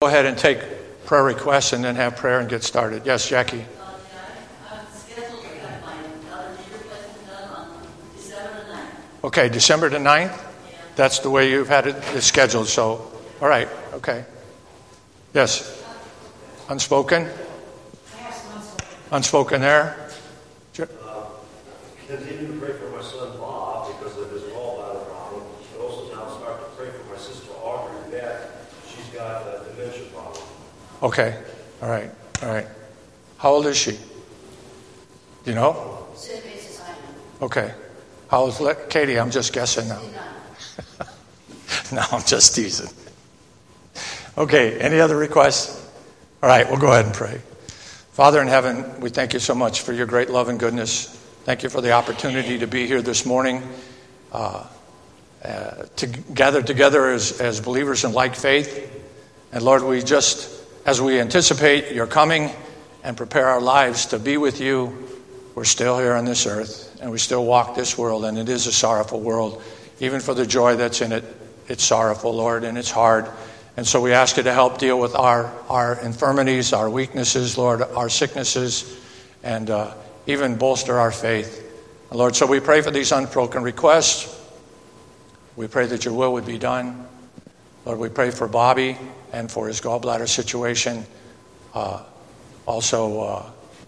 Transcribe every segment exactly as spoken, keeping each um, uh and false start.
Go ahead and take prayer requests and then have prayer and get started. Yes, Jackie. Uh, yeah, I'm scheduled to have my allergy replacement done on December the ninth. Okay, December the ninth? Yeah. That's the way you've had it it's scheduled, so, all right, okay. Yes. Unspoken? Unspoken there? Uh, continue to pray for my son Bob because of his gallbladder problem. But also now start to pray for my sister Audrey Beth. She's got a dementia problem. Okay, all right, all right. How old is she? Do you know? Same age as I am. Okay. How old is Katie? I'm just guessing now. No, I'm just teasing. Okay, any other requests? All right, we'll go ahead and pray. Father in heaven, we thank you so much for your great love and goodness. Thank you for the opportunity to be here this morning, uh, uh, to gather together as, as believers in like faith. And Lord, we just, as we anticipate your coming and prepare our lives to be with you, we're still here on this earth and we still walk this world, and it is a sorrowful world. Even for the joy that's in it, it's sorrowful, Lord, and it's hard. And so we ask you to help deal with our, our infirmities, our weaknesses, Lord, our sicknesses, and uh, even bolster our faith. And Lord, so we pray for these unbroken requests. We pray that your will would be done. Lord, we pray for Bobby and for his gallbladder situation. Uh, also, uh,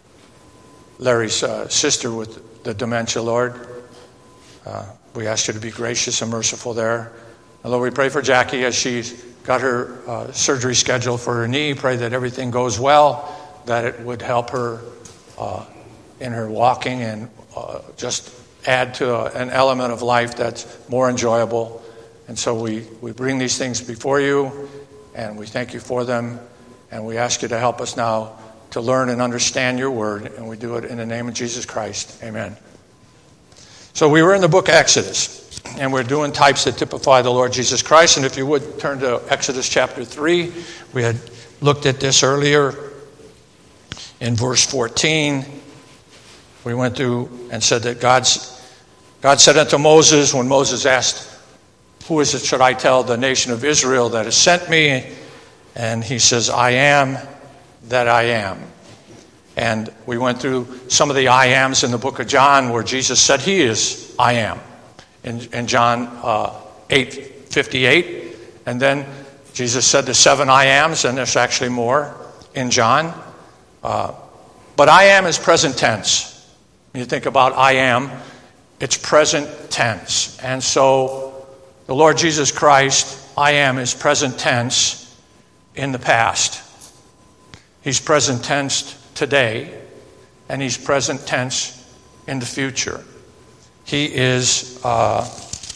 Larry's uh, sister with the dementia, Lord. Uh, we ask you to be gracious and merciful there. And Lord, we pray for Jackie as she's got her uh, surgery scheduled for her knee. Pray that everything goes well, that it would help her uh, in her walking and uh, just add to a, an element of life that's more enjoyable. And so we, we bring these things before you, and we thank you for them. And we ask you to help us now to learn and understand your word. And we do it in the name of Jesus Christ. Amen. So we were in the book Exodus, and we're doing types that typify the Lord Jesus Christ. And if you would turn to Exodus chapter three, we had looked at this earlier in verse fourteen. We went through and said that God's, God said unto Moses, when Moses asked, who is it should I tell the nation of Israel that has sent me? And he says, I am that I am. And we went through some of the I ams in the book of John where Jesus said he is I am. In, in John uh, eight fifty-eight. And then Jesus said the seven I ams, and there's actually more in John. Uh, but I am is present tense. When you think about I am, it's present tense. And so the Lord Jesus Christ, I am, is present tense in the past. He's present tense today, and he's present tense in the future. He is uh,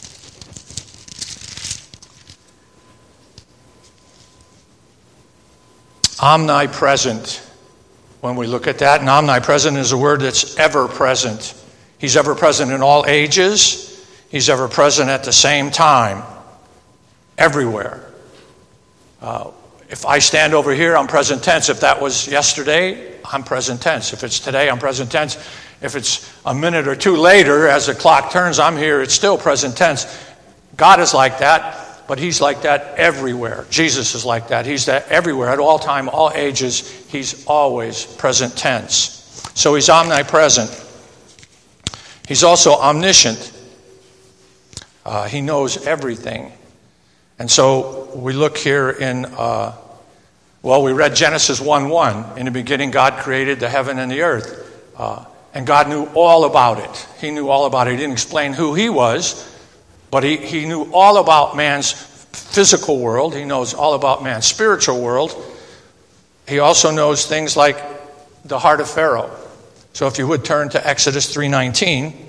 omnipresent when we look at that. And omnipresent is a word that's ever present. He's ever present in all ages. He's ever present at the same time, everywhere. Uh, if I stand over here, I'm present tense. If that was yesterday, I'm present tense. If it's today, I'm present tense. If it's a minute or two later, as the clock turns, I'm here, it's still present tense. God is like that, but he's like that everywhere. Jesus is like that. He's that everywhere, at all time, all ages. He's always present tense. So he's omnipresent. He's also omniscient. Uh, he knows everything. And so we look here in, uh, well, we read Genesis one one. In the beginning, God created the heaven and the earth. Uh, and God knew all about it. He knew all about it. He didn't explain who he was, but he, he knew all about man's physical world. He knows all about man's spiritual world. He also knows things like the heart of Pharaoh. So if you would turn to Exodus three nineteen.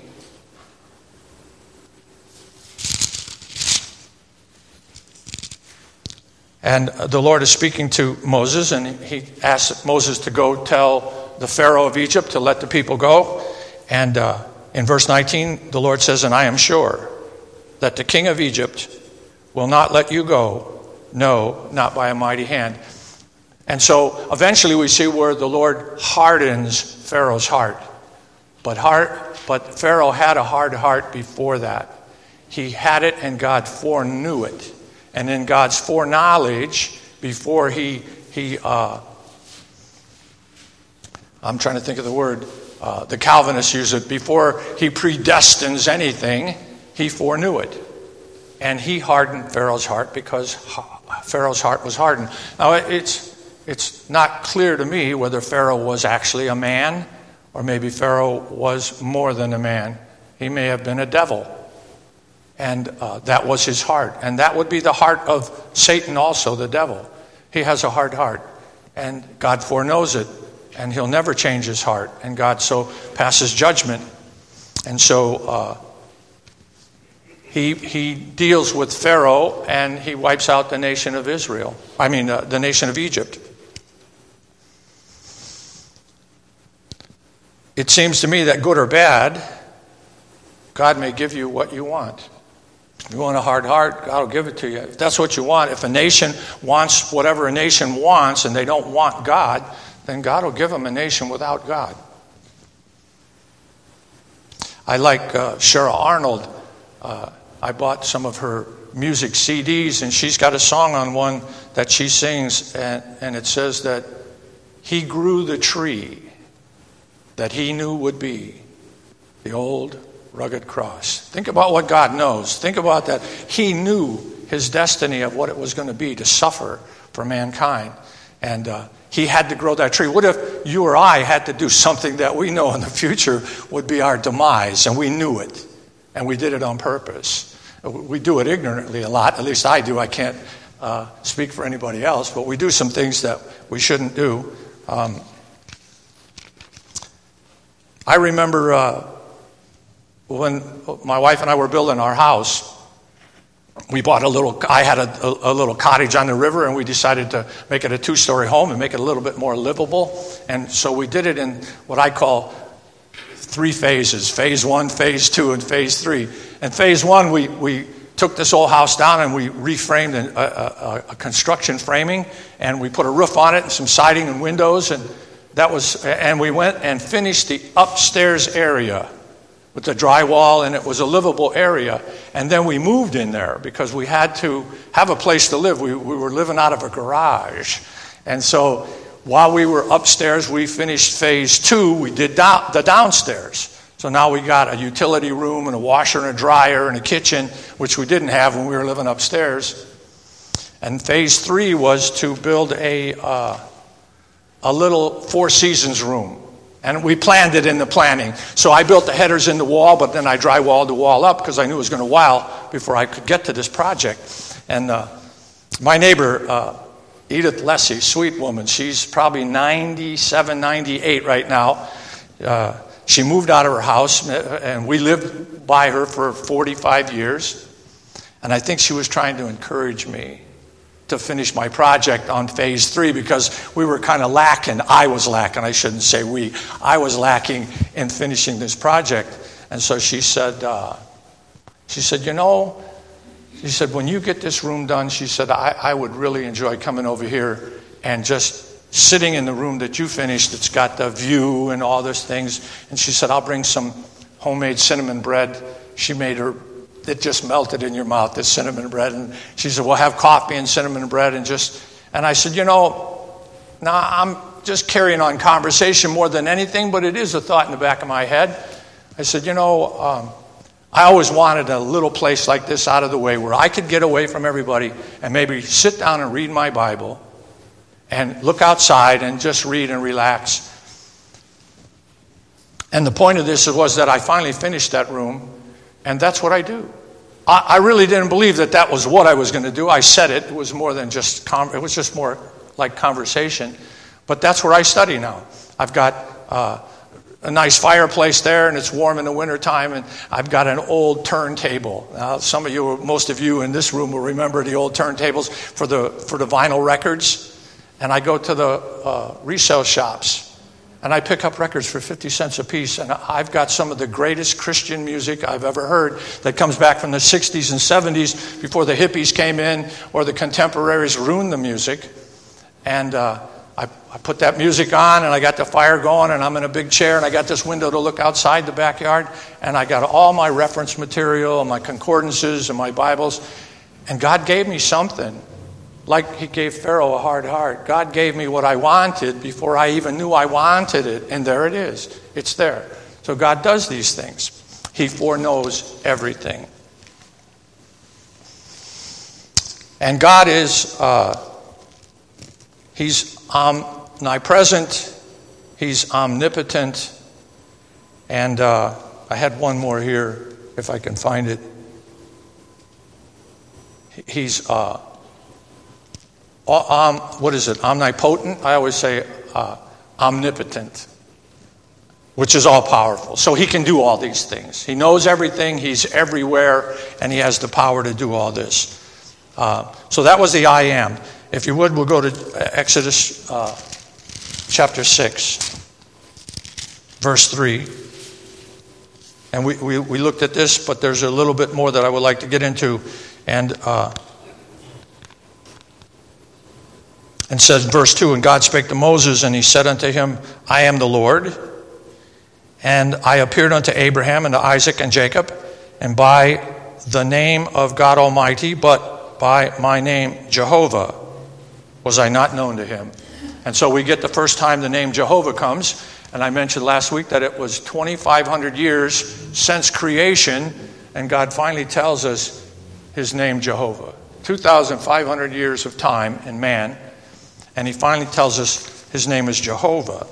And the Lord is speaking to Moses, and he asks Moses to go tell the Pharaoh of Egypt to let the people go. And uh, in verse nineteen, the Lord says, and I am sure that the king of Egypt will not let you go, no, not by a mighty hand. And so eventually we see where the Lord hardens Pharaoh's heart. But heart, but Pharaoh had a hard heart before that. He had it, and God foreknew it. And in God's foreknowledge, before he, he uh, I'm trying to think of the word, uh, the Calvinists use it, before he predestines anything, he foreknew it. And he hardened Pharaoh's heart because Pharaoh's heart was hardened. Now, it's, it's not clear to me whether Pharaoh was actually a man or maybe Pharaoh was more than a man. He may have been a devil. And uh, that was his heart. And that would be the heart of Satan also, the devil. He has a hard heart. And God foreknows it. And he'll never change his heart. And God so passes judgment. And so uh, he he deals with Pharaoh and he wipes out the nation of Israel. I mean, uh, the nation of Egypt. It seems to me that good or bad, God may give you what you want. If you want a hard heart, God will give it to you. If that's what you want, if a nation wants whatever a nation wants and they don't want God, then God will give them a nation without God. I like uh, Cheryl Arnold. Uh, I bought some of her music C Ds, and she's got a song on one that she sings, and, and it says that he grew the tree that he knew would be the old rugged cross. Think about what God knows. Think about that. He knew his destiny of what it was going to be to suffer for mankind. And uh, he had to grow that tree. What if you or I had to do something that we know in the future would be our demise, and we knew it, and we did it on purpose? We do it ignorantly a lot. At least I do. I can't uh, speak for anybody else, but we do some things that we shouldn't do. Um, I remember uh, when my wife and I were building our house, we bought a little, I had a, a, a little cottage on the river, and we decided to make it a two-story home and make it a little bit more livable. And so we did it in what I call three phases, phase one, phase two, and phase three. And phase one, we, we took this old house down and we reframed a, a, a construction framing, and we put a roof on it and some siding and windows, and that was, and we went and finished the upstairs area with the drywall, and it was a livable area. And then we moved in there because we had to have a place to live. We, we were living out of a garage. And so while we were upstairs, we finished phase two. We did down, the downstairs. So now we got a utility room and a washer and a dryer and a kitchen, which we didn't have when we were living upstairs. And phase three was to build a uh, a little Four Seasons room. And we planned it in the planning. So I built the headers in the wall, but then I drywalled the wall up because I knew it was going to while before I could get to this project. And uh, my neighbor, uh, Edith Lessie, sweet woman, she's probably ninety-seven, ninety-eight right now. Uh, she moved out of her house, and we lived by her for forty-five years. And I think she was trying to encourage me to finish my project on phase three because we were kind of lacking. I was lacking. I shouldn't say we. I was lacking in finishing this project. And so she said, uh, she said, you know, she said, when you get this room done, she said, I, I would really enjoy coming over here and just sitting in the room that you finished that's got the view and all those things. And she said, I'll bring some homemade cinnamon bread. She made her It just melted in your mouth, this cinnamon bread. And she said, we'll have coffee and cinnamon bread and just, and I said, you know, now I'm just carrying on conversation more than anything, but it is a thought in the back of my head. I said, you know, um, I always wanted a little place like this out of the way where I could get away from everybody and maybe sit down and read my Bible and look outside and just read and relax. And the point of this was that I finally finished that room. And that's what I do. I, I really didn't believe that that was what I was going to do. I said it. It was more than just, com- it was just more like conversation. But that's where I study now. I've got uh, a nice fireplace there, and it's warm in the wintertime, and I've got an old turntable. Now, some of you, most of you in this room will remember the old turntables for the, for the vinyl records. And I go to the uh, resale shops. And I pick up records for fifty cents a piece, and I've got some of the greatest Christian music I've ever heard that comes back from the sixties and seventies before the hippies came in or the contemporaries ruined the music. And uh, I, I put that music on, and I got the fire going, and I'm in a big chair, and I got this window to look outside the backyard, and I got all my reference material and my concordances and my Bibles. And God gave me something like he gave Pharaoh a hard heart. God gave me what I wanted before I even knew I wanted it, and there it is. It's there. So God does these things. He foreknows everything. And God is, uh, he's omnipresent, he's omnipotent, and uh, I had one more here, if I can find it. He's, uh, um, what is it, omnipotent? I always say uh, omnipotent, which is all powerful. So he can do all these things. He knows everything, he's everywhere, and he has the power to do all this. Uh, so that was the I am. If you would, we'll go to Exodus uh, chapter six, verse three. And we, we, we looked at this, but there's a little bit more that I would like to get into. And uh, and says, verse two, and God spake to Moses, and he said unto him, I am the Lord, and I appeared unto Abraham and to Isaac and Jacob, and by the name of God Almighty, but by my name Jehovah was I not known to him. And so we get the first time the name Jehovah comes, and I mentioned last week that it was twenty-five hundred years since creation, and God finally tells us his name Jehovah. two thousand five hundred years of time in man, and he finally tells us his name is Jehovah.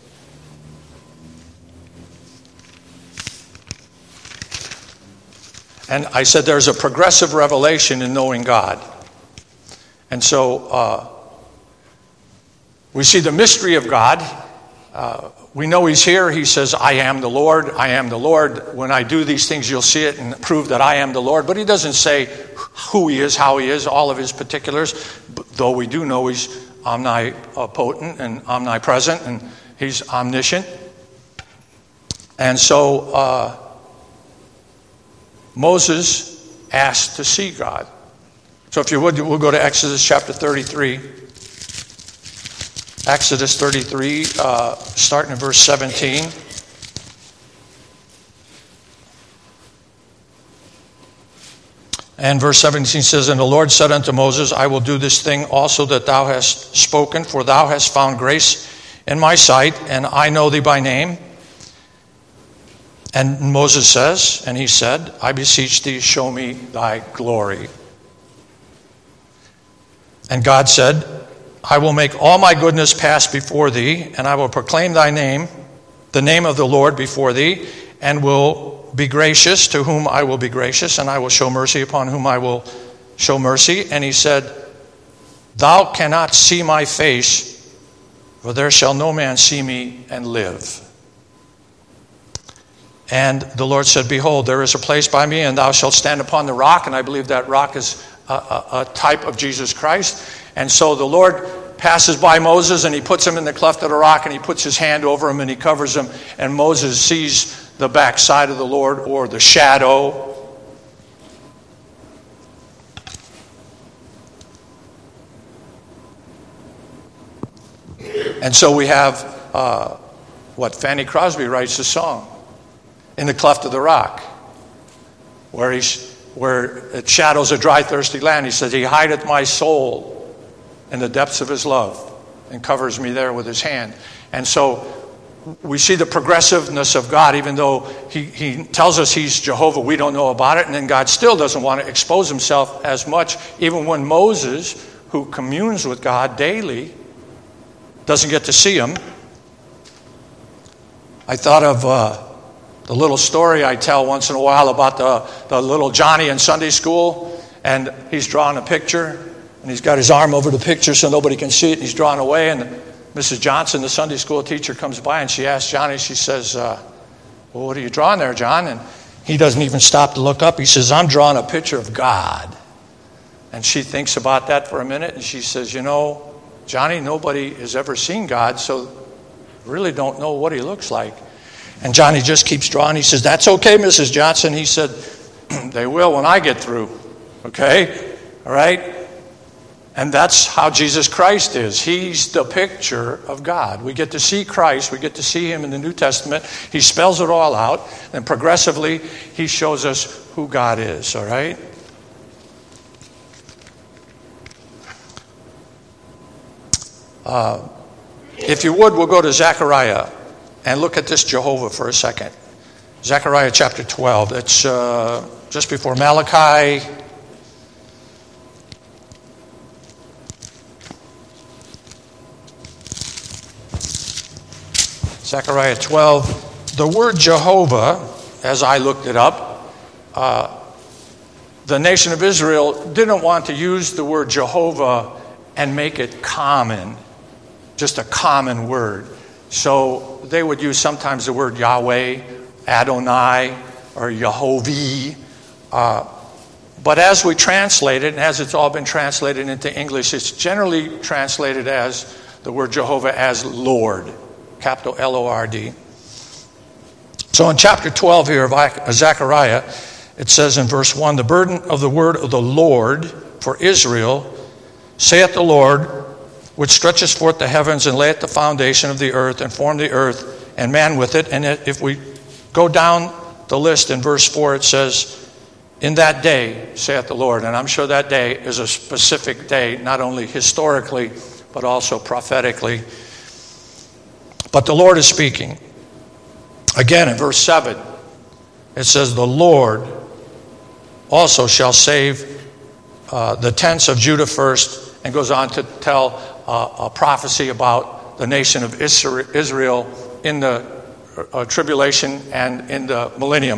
And I said there's a progressive revelation in knowing God. And so uh, we see the mystery of God. Uh, we know he's here. He says, I am the Lord. I am the Lord. When I do these things, you'll see it and prove that I am the Lord. But he doesn't say who he is, how he is, all of his particulars, though we do know he's omnipotent and omnipresent, and he's omniscient. And so uh, Moses asked to see God. So if you would, we'll go to Exodus chapter thirty-three. Exodus thirty-three, uh, starting in verse seventeen. And verse seventeen says, And the Lord said unto Moses, I will do this thing also that thou hast spoken, for thou hast found grace in my sight, and I know thee by name. And Moses says, and he said, I beseech thee, show me thy glory. And God said, I will make all my goodness pass before thee, and I will proclaim thy name, the name of the Lord before thee, and will be gracious to whom I will be gracious, and I will show mercy upon whom I will show mercy. And he said, Thou cannot see my face, for there shall no man see me and live. And the Lord said, Behold, there is a place by me, and thou shalt stand upon the rock. And I believe that rock is a, a, a type of Jesus Christ. And so the Lord passes by Moses, and he puts him in the cleft of the rock, and he puts his hand over him, and he covers him. And Moses sees the backside of the Lord, or the shadow. And so we have uh, what Fanny Crosby writes a song, In the Cleft of the Rock, where he's where it shadows a dry, thirsty land. He says, He hideth my soul in the depths of his love and covers me there with his hand. And so we see the progressiveness of God, even though he, he tells us he's Jehovah, we don't know about it. And then God still doesn't want to expose himself as much, even when Moses, who communes with God daily, doesn't get to see him. I thought of uh, the little story I tell once in a while about the, the little Johnny in Sunday school, and he's drawing a picture, and he's got his arm over the picture so nobody can see it, and he's drawing away, and Missus Johnson, the Sunday school teacher, comes by, and she asks Johnny, she says, uh, well, what are you drawing there, John? And he doesn't even stop to look up. He says, I'm drawing a picture of God. And she thinks about that for a minute, and she says, you know, Johnny, nobody has ever seen God, so really don't know what he looks like. And Johnny just keeps drawing. He says, that's okay, Missus Johnson. He said, they will when I get through. Okay? All right? And that's how Jesus Christ is. He's the picture of God. We get to see Christ. We get to see him in the New Testament. He spells it all out. And progressively, he shows us who God is. All right? Uh, if you would, we'll go to Zechariah and look at this Jehovah for a second. Zechariah chapter twelve. It's uh, just before Malachi. Zechariah twelve. The word Jehovah, as I looked it up, uh, the nation of Israel didn't want to use the word Jehovah and make it common, just a common word. So they would use sometimes the word Yahweh, Adonai, or Yehovah. Uh, but as we translate it, and as it's all been translated into English, it's generally translated as the word Jehovah as Lord, capital L O R D. So in chapter twelve here of Zechariah, it says in verse one, the burden of the word of the Lord for Israel, saith the Lord, which stretches forth the heavens and layeth the foundation of the earth and formed the earth and man with it. And if we go down the list in verse four, it says, in that day, saith the Lord. And I'm sure that day is a specific day, not only historically, but also prophetically. But the Lord is speaking. Again, in verse seven, it says, the Lord also shall save uh, the tents of Judah first, and goes on to tell uh, a prophecy about the nation of Israel in the uh, tribulation and in the millennium.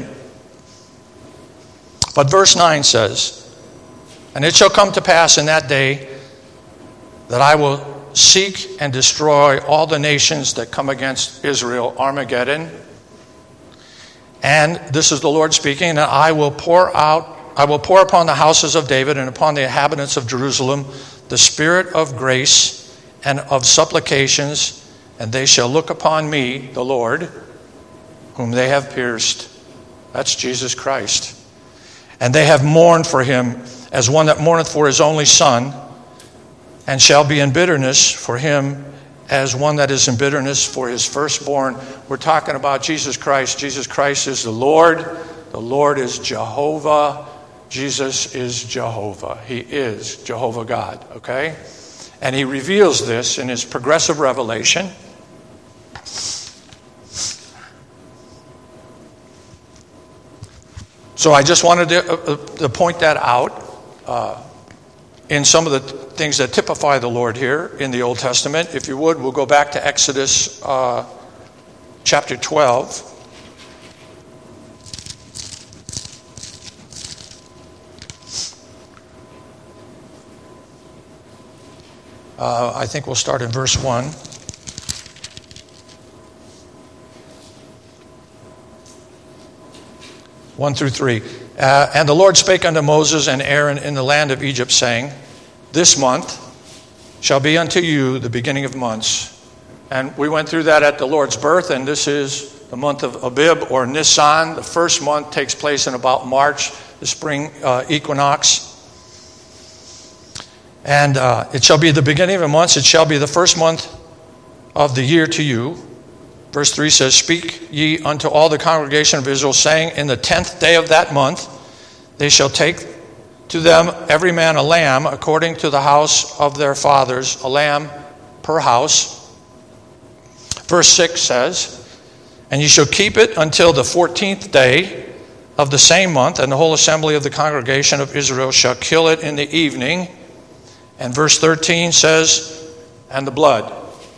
But verse nine says, and it shall come to pass in that day that I will seek and destroy all the nations that come against Israel, Armageddon. And this is the Lord speaking, and I will pour out, I will pour upon the houses of David and upon the inhabitants of Jerusalem the spirit of grace and of supplications, and they shall look upon me, the Lord, whom they have pierced. That's Jesus Christ. And they have mourned for him as one that mourneth for his only son, and shall be in bitterness for him as one that is in bitterness for his firstborn. We're talking about Jesus Christ. Jesus Christ is the Lord. The Lord is Jehovah. Jesus is Jehovah. He is Jehovah God, okay? And he reveals this in his progressive revelation. So I just wanted to, uh, to point that out uh, in some of the things that typify the Lord here in the Old Testament. If you would, we'll go back to Exodus uh, chapter twelve. Uh, I think we'll start in verse one. one through three. Uh, and the Lord spake unto Moses and Aaron in the land of Egypt, saying, this month shall be unto you the beginning of months. And we went through that at the Lord's birth, and this is the month of Abib or Nisan. The first month takes place in about March, the spring uh, equinox. And uh, it shall be the beginning of the months. It shall be the first month of the year to you. Verse three says, speak ye unto all the congregation of Israel, saying, in the tenth day of that month they shall take to them every man a lamb according to the house of their fathers, a lamb per house. Verse six says, and ye shall keep it until the fourteenth day of the same month, and the whole assembly of the congregation of Israel shall kill it in the evening. And verse thirteen says, and the blood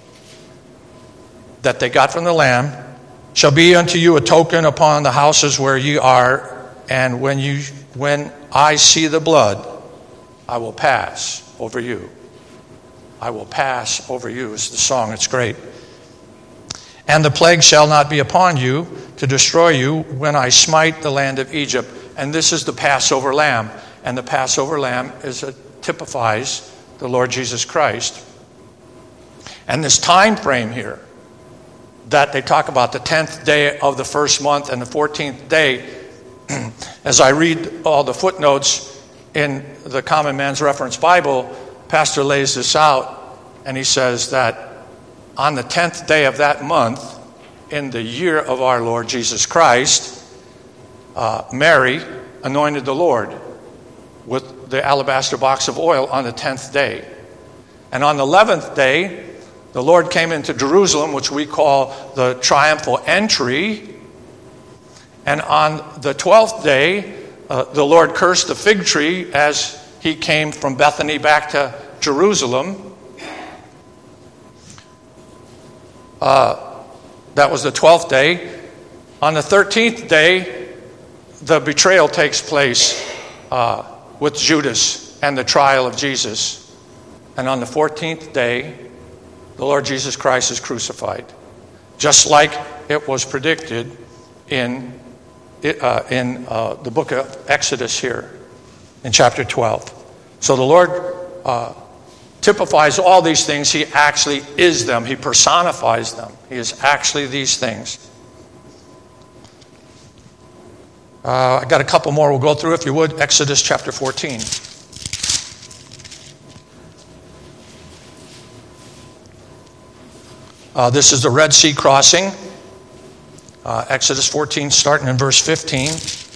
that they got from the lamb shall be unto you a token upon the houses where ye are, and when you when I see the blood, I will pass over you. I will pass over you is the song. It's great. And the plague shall not be upon you to destroy you when I smite the land of Egypt. And this is the Passover lamb. And the Passover lamb is a, typifies the Lord Jesus Christ. And this time frame here, that they talk about the tenth day of the first month and the fourteenth day, as I read all the footnotes in the Common Man's Reference Bible, Pastor lays this out, and he says that on the tenth day of that month, in the year of our Lord Jesus Christ, uh, Mary anointed the Lord with the alabaster box of oil on the tenth day. And on the eleventh day, the Lord came into Jerusalem, which we call the triumphal entry. And on the twelfth day, uh, the Lord cursed the fig tree as he came from Bethany back to Jerusalem. Uh, that was the twelfth day. On the thirteenth day, the betrayal takes place uh, with Judas and the trial of Jesus. And on the fourteenth day, the Lord Jesus Christ is crucified, just like it was predicted in uh, in uh, the book of Exodus here, in chapter twelve. So the Lord uh, typifies all these things. He actually is them. He personifies them. He is actually these things. Uh, I got a couple more we'll go through, if you would. Exodus chapter fourteen. Uh, this is the Red Sea crossing. Uh, Exodus fourteen, starting in verse fifteen.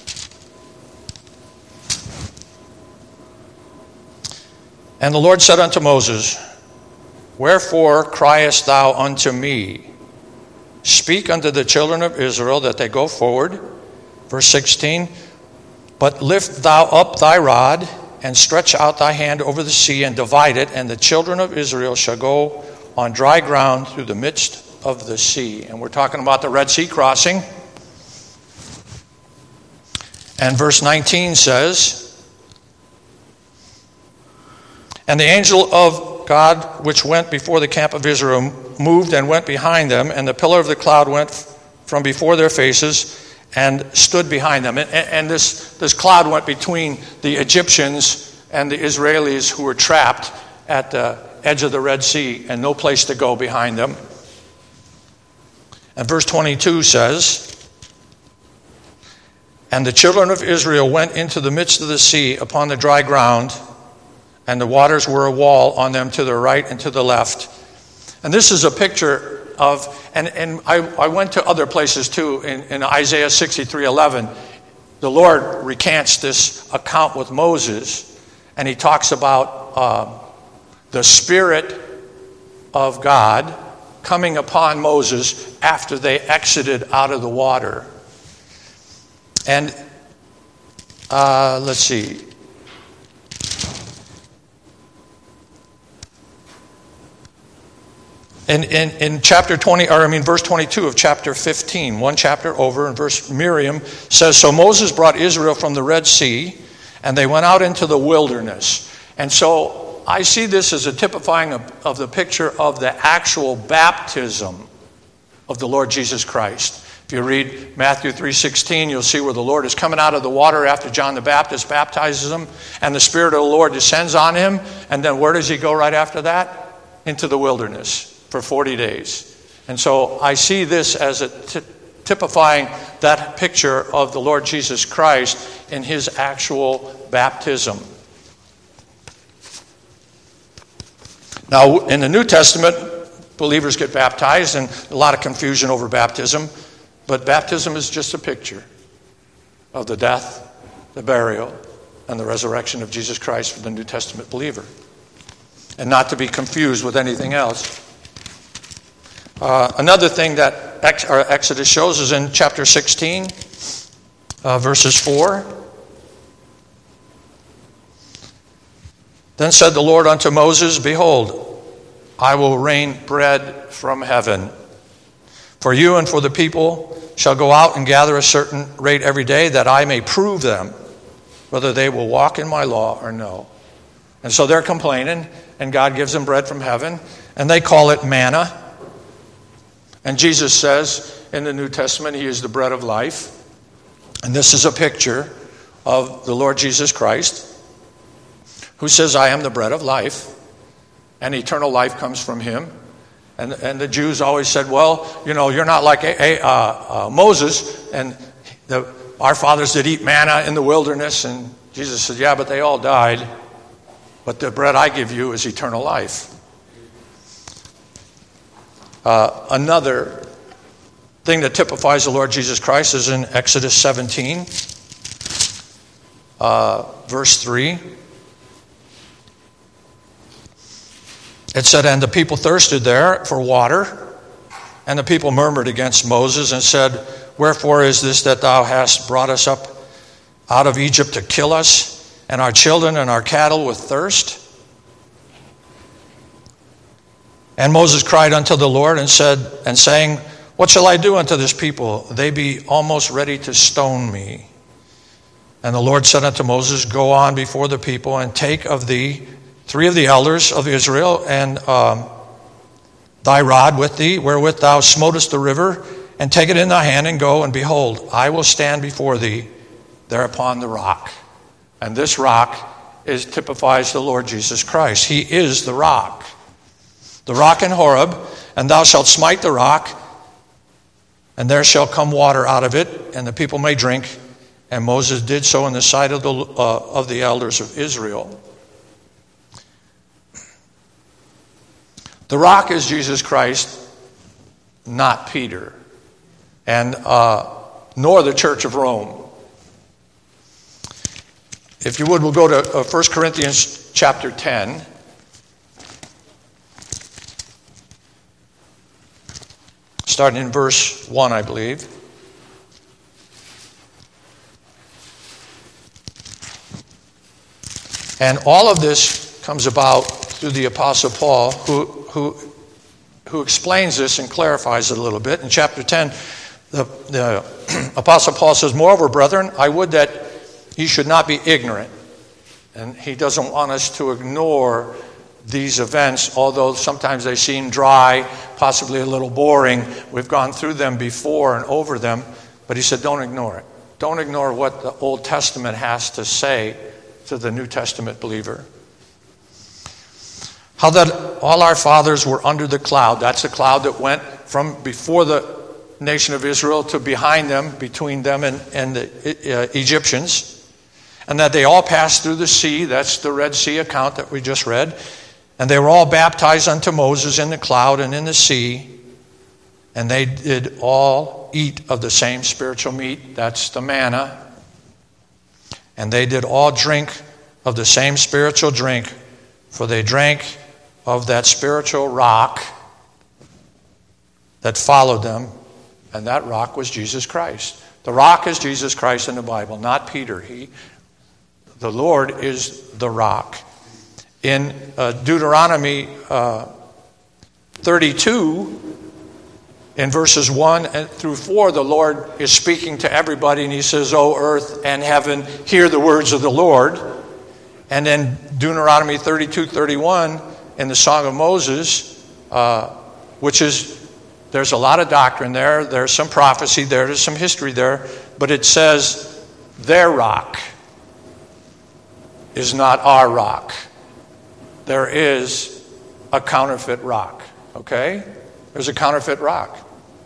And the Lord said unto Moses, Wherefore criest thou unto me? Speak unto the children of Israel that they go forward. Verse sixteen, But lift thou up thy rod, and stretch out thy hand over the sea, and divide it, and the children of Israel shall go on dry ground through the midst of the sea. And we're talking about the Red Sea crossing. And verse nineteen says, And the angel of God which went before the camp of Israel moved and went behind them, and the pillar of the cloud went from before their faces and stood behind them. And, and this, this cloud went between the Egyptians and the Israelis who were trapped at the edge of the Red Sea and no place to go behind them. And verse twenty-two says, And the children of Israel went into the midst of the sea upon the dry ground, and the waters were a wall on them to the right and to the left. And this is a picture of, and, and I, I went to other places too, in, in Isaiah sixty-three eleven, the Lord recants this account with Moses, and he talks about uh, the Spirit of God coming upon Moses after they exited out of the water. And uh, let's see. In, in, in chapter twenty, or I mean verse twenty-two of chapter fifteen, one chapter over, and verse Miriam says, So Moses brought Israel from the Red Sea, and they went out into the wilderness. And so I see this as a typifying of, of the picture of the actual baptism of the Lord Jesus Christ. If you read Matthew three sixteen, you'll see where the Lord is coming out of the water after John the Baptist baptizes him, and the Spirit of the Lord descends on him, and then where does he go right after that? Into the wilderness for forty days. And so I see this as a t- typifying that picture of the Lord Jesus Christ in his actual baptism. Now, in the New Testament, believers get baptized, and a lot of confusion over baptism, but baptism is just a picture of the death, the burial, and the resurrection of Jesus Christ for the New Testament believer, and not to be confused with anything else. Uh, another thing that Ex- or Exodus shows is in chapter sixteen, uh, verses four. Then said the Lord unto Moses, Behold, I will rain bread from heaven. For you and for the people shall go out and gather a certain rate every day, that I may prove them whether they will walk in my law or no. And so they're complaining, and God gives them bread from heaven, and they call it manna. And Jesus says in the New Testament, he is the bread of life. And this is a picture of the Lord Jesus Christ, who says, I am the bread of life, and eternal life comes from him. And, and the Jews always said, well, you know, you're not like a, a, uh, uh, Moses, and the, our fathers did eat manna in the wilderness. And Jesus said, yeah, but they all died. But the bread I give you is eternal life. Uh, another thing that typifies the Lord Jesus Christ is in Exodus seventeen, uh, verse three. It said, and the people thirsted there for water, and the people murmured against Moses and said, wherefore is this that thou hast brought us up out of Egypt to kill us and our children and our cattle with thirst? And Moses cried unto the Lord and said, and saying, what shall I do unto this people? They be almost ready to stone me. And the Lord said unto Moses, go on before the people and take of thee three of the elders of Israel and um, thy rod with thee, wherewith thou smotest the river, and take it in thy hand and go, and behold, I will stand before thee there upon the rock. And this rock is typifies the Lord Jesus Christ. He is the rock. The rock in Horeb, and thou shalt smite the rock, and there shall come water out of it, and the people may drink. And Moses did so in the sight of the uh, of the elders of Israel. The rock is Jesus Christ, not Peter, and uh, nor the Church of Rome. If you would, we'll go to uh, First Corinthians chapter ten. Starting in verse one, I believe. And all of this comes about through the Apostle Paul, who, who, who explains this and clarifies it a little bit. In chapter ten, the, the Apostle Paul says, moreover, brethren, I would that ye should not be ignorant. And he doesn't want us to ignore these events, although sometimes they seem dry, possibly a little boring. We've gone through them before and over them. But he said, don't ignore it. Don't ignore what the Old Testament has to say to the New Testament believer. How that all our fathers were under the cloud. That's the cloud that went from before the nation of Israel to behind them, between them and, and the uh, Egyptians. And that they all passed through the sea. That's the Red Sea account that we just read. And they were all baptized unto Moses in the cloud and in the sea. And they did all eat of the same spiritual meat. That's the manna. And they did all drink of the same spiritual drink, for they drank of that spiritual rock that followed them, and that rock was Jesus Christ. The rock is Jesus Christ in the Bible, not Peter. He, the Lord is the rock. In uh, Deuteronomy uh, thirty-two, in verses one through four, the Lord is speaking to everybody, and he says, O earth and heaven, hear the words of the Lord. And then Deuteronomy thirty-two, thirty-one, in the Song of Moses, uh, which is, there's a lot of doctrine there, there's some prophecy there, there's some history there, but it says, their rock is not our rock. There is a counterfeit rock, okay? There's a counterfeit rock.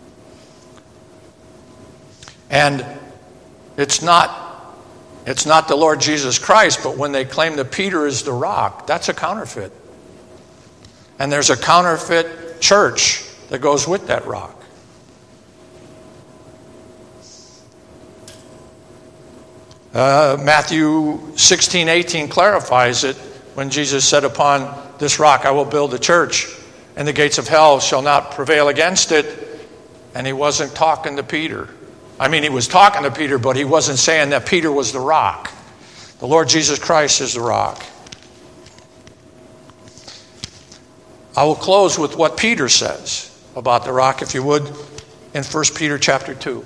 And it's not, it's not the Lord Jesus Christ, but when they claim that Peter is the rock, that's a counterfeit. And there's a counterfeit church that goes with that rock. Uh, Matthew sixteen, eighteen clarifies it when Jesus said, upon this rock I will build a church, and the gates of hell shall not prevail against it. And he wasn't talking to Peter. I mean, he was talking to Peter, but he wasn't saying that Peter was the rock. The Lord Jesus Christ is the rock. I will close with what Peter says about the rock, if you would, in First Peter chapter two.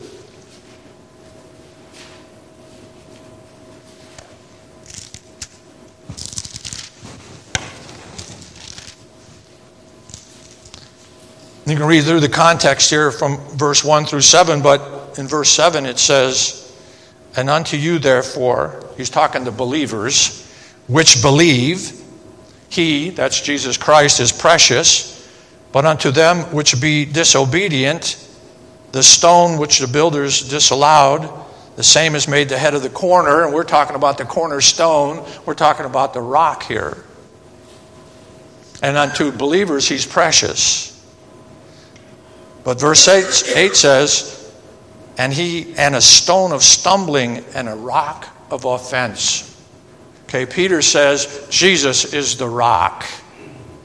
You can read through the context here from verse one through seven, but in verse seven it says, and unto you therefore, he's talking to believers, which believe, he, that's Jesus Christ, is precious, but unto them which be disobedient, the stone which the builders disallowed, the same is made the head of the corner, and we're talking about the cornerstone, we're talking about the rock here. And unto believers he's precious. But verse eight, eight says, and he and a stone of stumbling and a rock of offense. Okay, Peter says Jesus is the rock.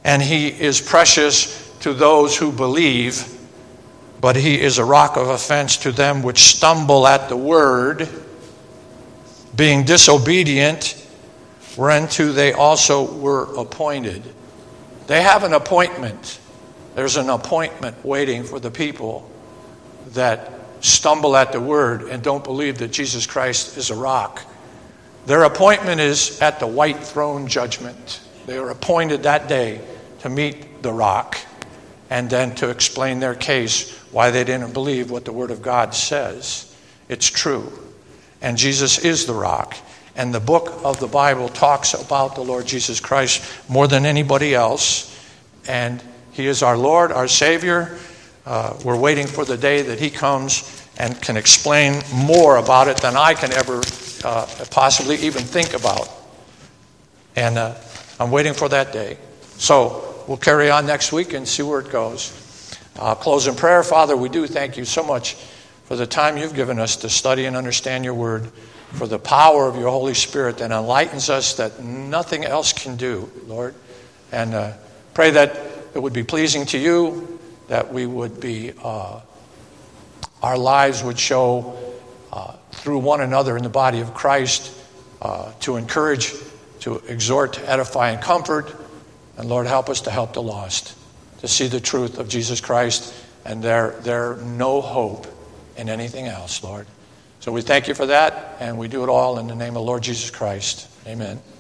and he is precious to those who believe, but he is a rock of offense to them which stumble at the word, being disobedient, whereunto they also were appointed. They have an appointment. There's an appointment waiting for the people that stumble at the word and don't believe that Jesus Christ is a rock. Their appointment is at the white throne judgment. They are appointed that day to meet the rock and then to explain their case why they didn't believe what the Word of God says. It's true. And Jesus is the rock. And the book of the Bible talks about the Lord Jesus Christ more than anybody else. And he is our Lord, our Savior. Uh, we're waiting for the day that he comes and can explain more about it than I can ever uh, possibly even think about. And uh, I'm waiting for that day. So we'll carry on next week and see where it goes. Uh, close in prayer. Father, we do thank you so much for the time you've given us to study and understand your word, for the power of your Holy Spirit that enlightens us that nothing else can do, Lord. And uh, pray that it would be pleasing to you, that we would be, uh, our lives would show uh, through one another in the body of Christ uh, to encourage, to exhort, to edify and comfort. And Lord, help us to help the lost, to see the truth of Jesus Christ and their, their no hope in anything else, Lord. So we thank you for that, and we do it all in the name of Lord Jesus Christ. Amen.